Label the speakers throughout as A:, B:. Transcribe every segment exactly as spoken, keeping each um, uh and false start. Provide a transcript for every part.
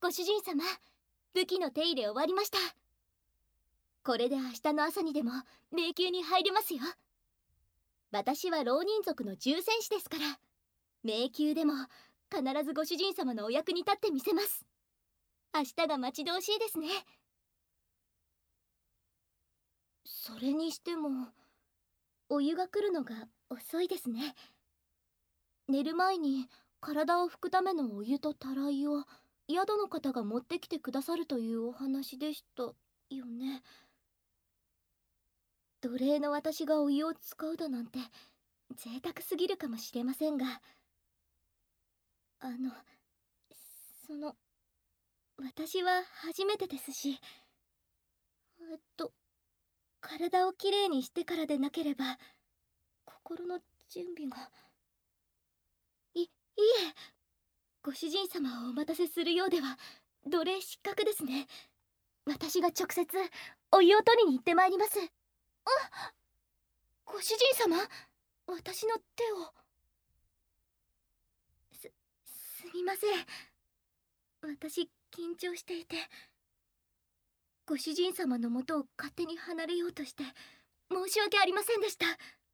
A: ご主人様、武器の手入れ終わりました。これで明日の朝にでも迷宮に入れますよ。私は浪人族の重戦士ですから、迷宮でも必ずご主人様のお役に立ってみせます。明日が待ち遠しいですね。それにしてもお湯が来るのが遅いですね。寝る前に体を拭くためのお湯とたらいを宿の方が持ってきてくださるというお話でしたよね。奴隷の私がお湯を使うだなんて贅沢すぎるかもしれませんが、あのその私は初めてですし、えっと体をきれいにしてからでなければ心の準備が。いいえ、ご主人様をお待たせするようでは奴隷失格ですね。私が直接お湯を取りに行ってまいります。あ、ご主人様、私の手を。すすみません、私緊張していて、ご主人様のもとを勝手に離れようとして申し訳ありませんでした。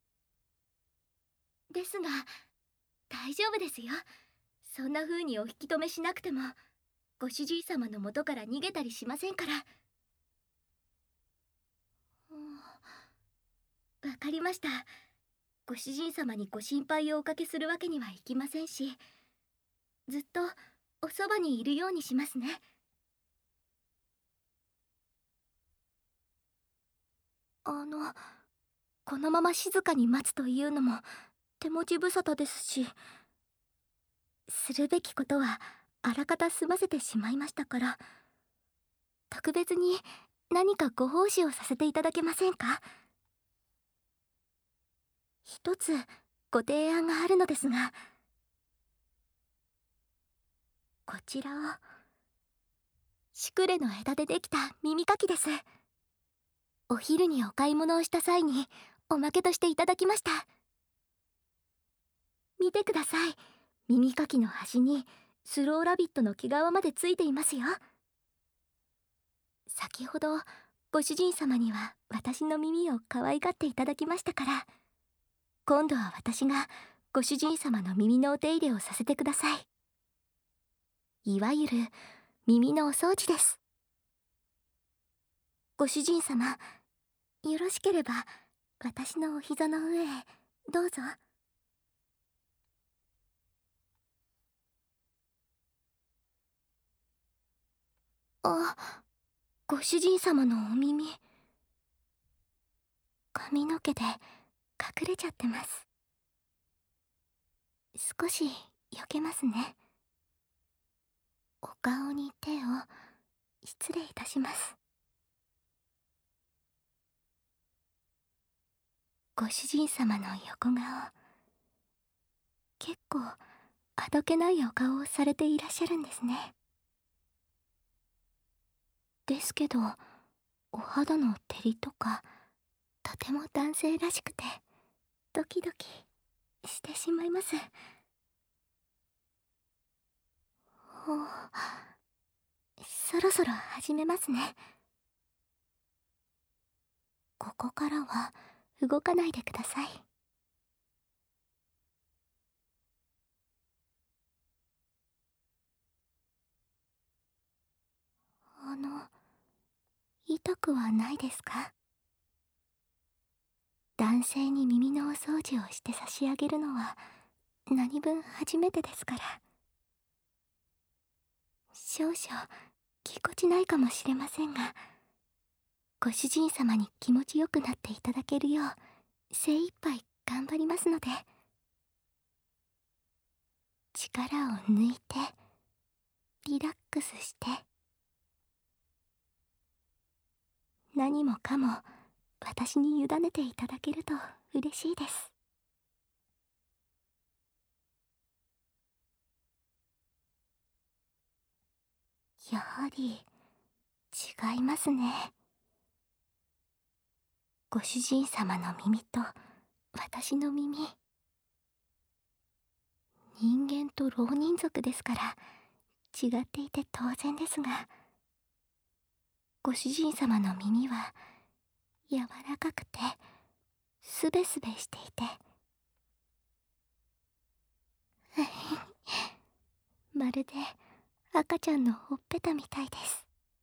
A: ですが大丈夫ですよ。そんな風にお引き止めしなくてもご主人様の元から逃げたりしませんから。わかりました。ご主人様にご心配をおかけするわけにはいきませんし、ずっとおそばにいるようにしますね。あのこのまま静かに待つというのも手持ち無沙汰ですし、するべきことはあらかた済ませてしまいましたから、特別に何かご奉仕をさせていただけませんか。一つご提案があるのですが、こちらを。シュクレの枝でできた耳かきです。お昼にお買い物をした際におまけとしていただきました。見てください、耳かきの端にスローラビットの毛皮までついていますよ。先ほどご主人様には私の耳を可愛がっていただきましたから、今度は私がご主人様の耳のお手入れをさせてください。いわゆる耳のお掃除です。ご主人様、よろしければ私のお膝の上へどうぞ。あ、ご主人様のお耳、髪の毛で隠れちゃってます。少し避けますね。お顔に手を失礼いたします。ご主人様の横顔、結構あどけないお顔をされていらっしゃるんですね。ですけどお肌の照りとかとても男性らしくてドキドキしてしまいます。ほう、そろそろ始めますね。ここからは動かないでください。あの、痛くはないですか？男性に耳のお掃除をして差し上げるのは何分初めてですから。少々ぎこちないかもしれませんが、ご主人様に気持ちよくなっていただけるよう精一杯頑張りますので、力を抜いてリラックスして、何もかも私に委ねていただけると嬉しいです。やはり違いますね。ご主人様の耳と私の耳、人間と浪人族ですから違っていて当然ですが、ご主人様の耳は柔らかくてすべすべしていてまるで赤ちゃんのほっぺたみたいです。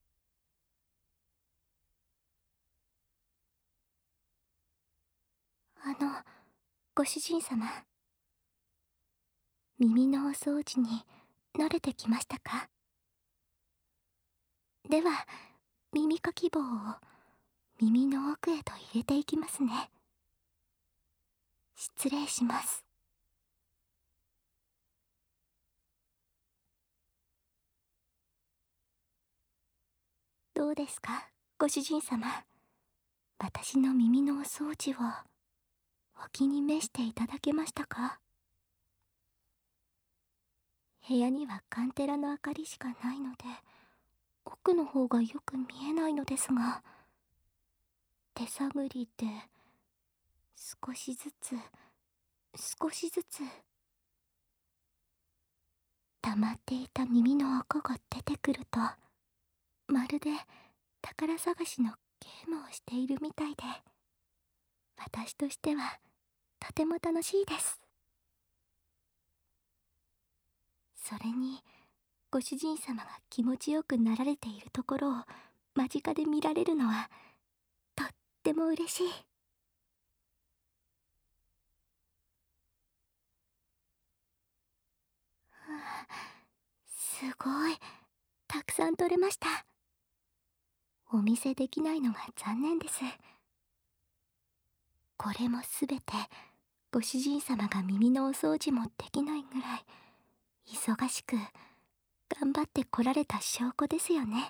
A: あの、ご主人様、耳のお掃除に慣れてきましたか？では、耳かき棒を耳の奥へと入れていきますね。失礼します。どうですか、ご主人様。私の耳のお掃除をお気に召していただけましたか？部屋にはカンテラの明かりしかないので、奥の方がよく見えないのですが、手探りで少しずつ少しずつ溜まっていた耳の垢が出てくると、まるで宝探しのゲームをしているみたいで、私としてはとても楽しいです。それに、ご主人様が気持ちよくなられているところを間近で見られるのはとっても嬉しい。すごい、たくさん取れました。お見せできないのが残念です。これもすべてご主人様が耳のお掃除もできないぐらい忙しく頑張ってこられた証拠ですよね。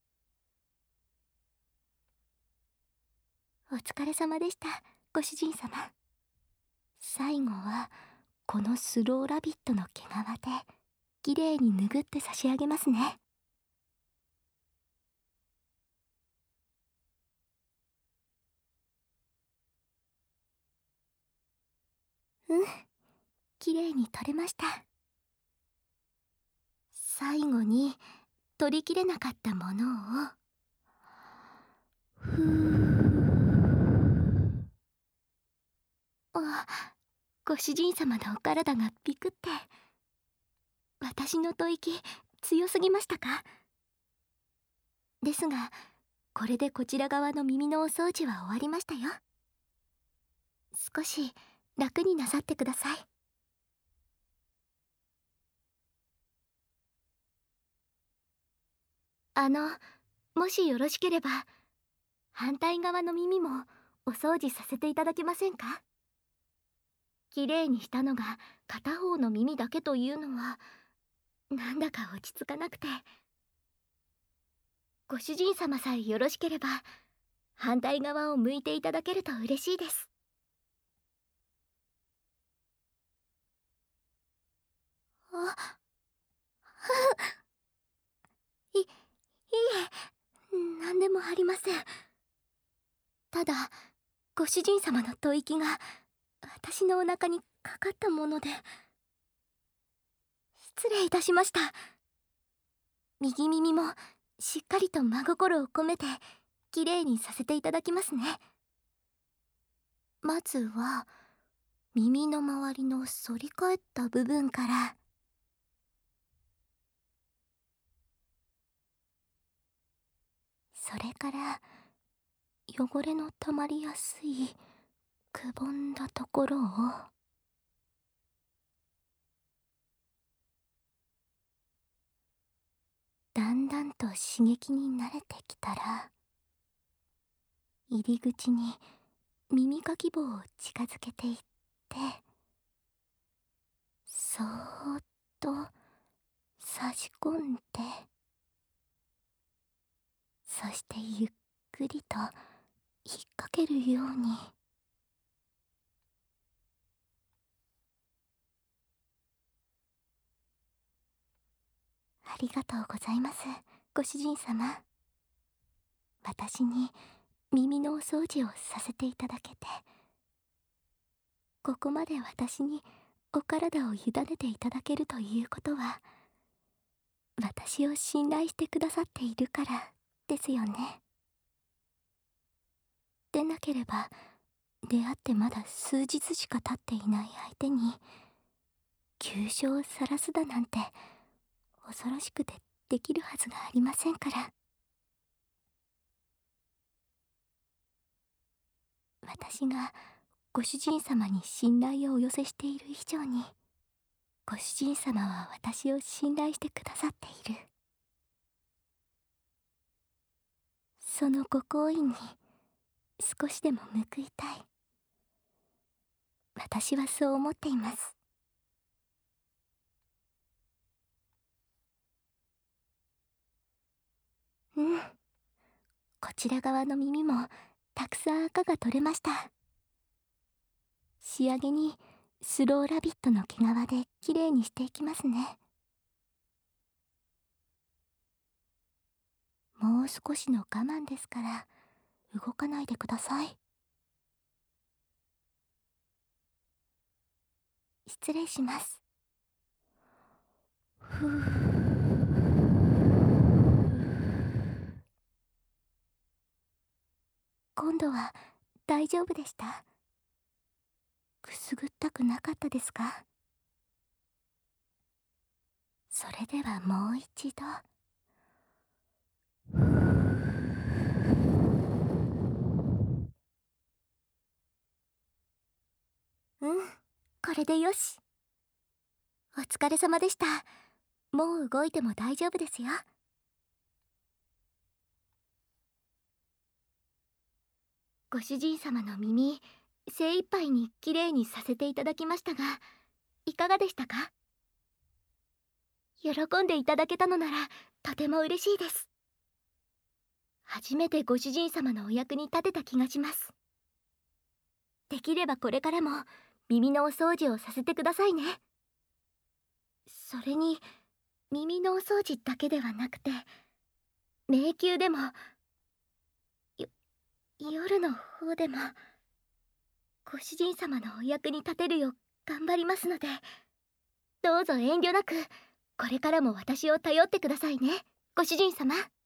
A: お疲れ様でした、ご主人様。最後はこのスローラビットの毛皮できれいに拭って差し上げますね。うん、きれいに取れました。最後に取りきれなかったものをふー。あ、ご主人様のお体がビクって。私の吐息強すぎましたか？ですが、これでこちら側の耳のお掃除は終わりましたよ。少し楽になさってください。あの、もしよろしければ反対側の耳もお掃除させていただけませんか？きれいにしたのが片方の耳だけというのはなんだか落ち着かなくて。ご主人様さえよろしければ反対側を向いていただけると嬉しいです。あ、い、いいえ、何でもありません。ただ、ご主人様の吐息が私のお腹にかかったもので。失礼いたしました。右耳もしっかりと真心を込めてきれいにさせていただきますね。まずは耳の周りの反り返った部分から。それから汚れのたまりやすいくぼんだところを。だんだんと刺激に慣れてきたら、入り口に耳かき棒を近づけていって、そーっと差し込んで、そしてゆっくりと引っ掛けるように。ありがとうございます、ご主人様。私に耳のお掃除をさせていただけて、ここまで私にお体を委ねていただけるということは、 私を信頼してくださっているからですよね。でなければ、出会ってまだ数日しか経っていない相手に急所を晒すだなんて恐ろしくてできるはずがありませんから。私がご主人様に信頼をお寄せしている以上に、ご主人様は私を信頼してくださっている。そのご好意に少しでも報いたい。私はそう思っています。うん、こちら側の耳もたくさん赤が取れました。仕上げにスローラビットの毛皮できれいにしていきますね。もう少しの我慢ですから動かないでください。失礼します。ふう。今度は大丈夫でした？くすぐったくなかったですか？それではもう一度。うん、これでよし。お疲れ様でした。もう動いても大丈夫ですよ。ご主人様の耳、精一杯にきれいにさせていただきましたが、いかがでしたか？喜んでいただけたのならとても嬉しいです。初めてご主人様のお役に立てた気がします。できればこれからも耳のお掃除をさせてくださいね。それに耳のお掃除だけではなくて、迷宮でもよ夜の方でもご主人様のお役に立てるよう頑張りますので、どうぞ遠慮なくこれからも私を頼ってくださいね、ご主人様。